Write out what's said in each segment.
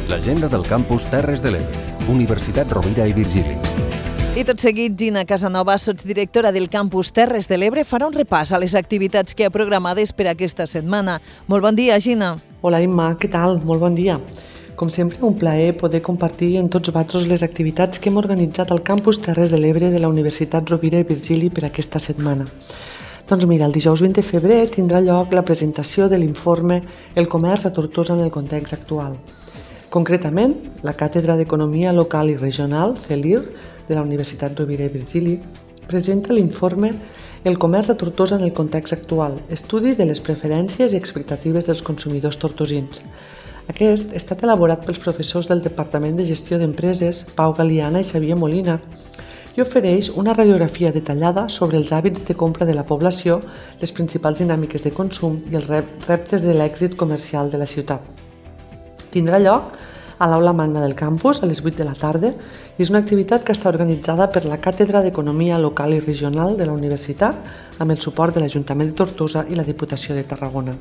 L'agenda del campus Terres de l'Ebre, Universitat Rovira i Virgili. I tot seguit, Gina Casanova, sotsdirectora del campus Terres de l'Ebre, farà un repàs a les activitats que ha programades per aquesta setmana. Molt bon dia, Gina. Hola, Imma, què tal? Molt bon dia. Com sempre, un plaer poder compartir amb tots vosaltres les activitats que hem organitzat al campus Terres de l'Ebre de la Universitat Rovira i Virgili per aquesta setmana. Doncs mira, el dijous 20 de febrer tindrà lloc la presentació de l'informe El comerç a Tortosa en el context actual. Concretament, la Càtedra d'Economia Local i Regional, CELIR, de la Universitat Rovira i Virgili, presenta l'informe El comerç a Tortosa en el context actual, estudi de les preferències i expectatives dels consumidors tortosins. Aquest ha estat elaborat pels professors del Departament de Gestió d'Empreses, Pau Galiana i Xavier Molina, i ofereix una radiografia detallada sobre els hàbits de compra de la població, les principals dinàmiques de consum i els reptes de l'èxit comercial de la ciutat. Tindrà lloc a l'Aula Magna del campus a les 8 de la tarda i és una activitat que està organitzada per la Càtedra d'Economia Local i Regional de la Universitat amb el suport de l'Ajuntament de Tortosa i la Diputació de Tarragona.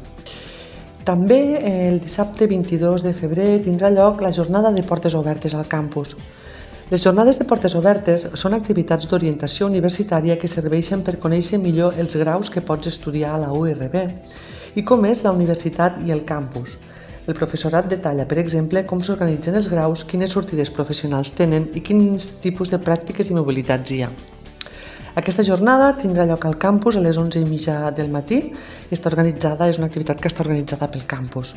També el dissabte 22 de febrer tindrà lloc la jornada de portes obertes al campus. Les jornades de portes obertes són activitats d'orientació universitària que serveixen per conèixer millor els graus que pots estudiar a la URB i com és la universitat i el campus. El professorat detalla, per exemple, com s'organitzen els graus, quines sortides professionals tenen i quins tipus de pràctiques i mobilitats hi ha. Aquesta jornada tindrà lloc al campus a les 11:30 del matí i és una activitat que està organitzada pel campus.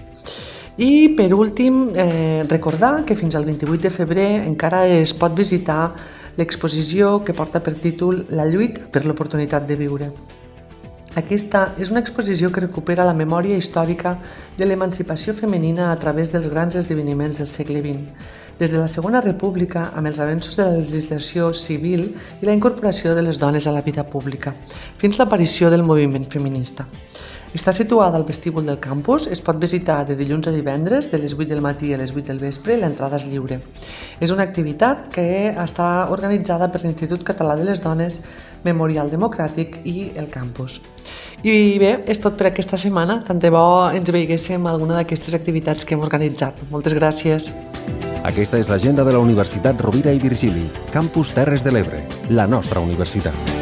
I per últim, recordar que fins al 28 de febrer encara es pot visitar l'exposició que porta per títol La lluita per l'oportunitat de viure. Aquesta és una exposició que recupera la memòria històrica de l'emancipació femenina a través dels grans esdeveniments del segle XX, des de la Segona República amb els avenços de la legislació civil i la incorporació de les dones a la vida pública, fins l'aparició del moviment feminista. Està situada al vestíbul del campus, es pot visitar de dilluns a divendres, de les 8 del matí a les 8 del vespre, i l'entrada és lliure. És una activitat que està organitzada per l'Institut Català de les Dones, Memorial Democràtic i el campus. I bé, és tot per aquesta setmana. Tant de bo ens veiguéssim alguna d'aquestes activitats que hem organitzat. Moltes gràcies. Aquesta és l'agenda de la Universitat Rovira i Virgili, campus Terres de l'Ebre, la nostra universitat.